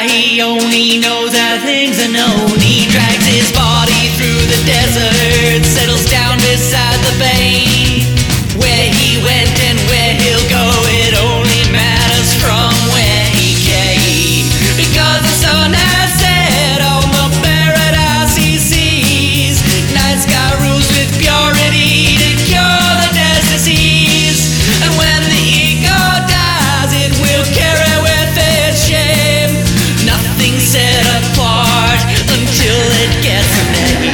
why he only knows the things unknown. He drags his body through the desert, settles down beside the bay. Where he went and where he'll go, it only matters from where he came. Because the sun has set on the paradise he sees. Night sky rules with purity to cure the death's disease. And when the ego dies, it will carry with it shame. Nothing's set apart until it gets made.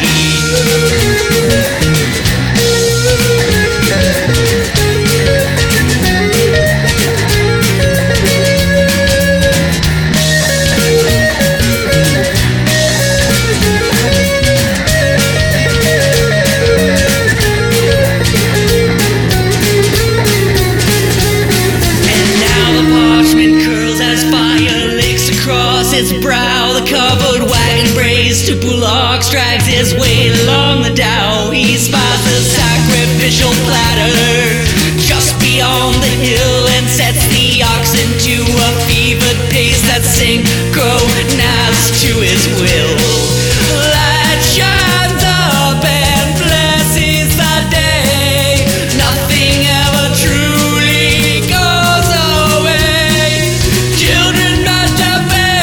His brow, the covered wagon braced to bullocks, drags his way along the dow. He spies the sacrificial platter just beyond the hill and sets the oxen to a fevered pace that synchronized to his will. Light shines up and blesses the day. Nothing ever truly goes away. Children must have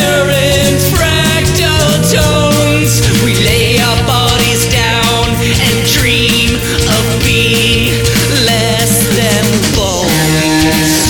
fractal tones. We lay our bodies down and dream of being less than bones.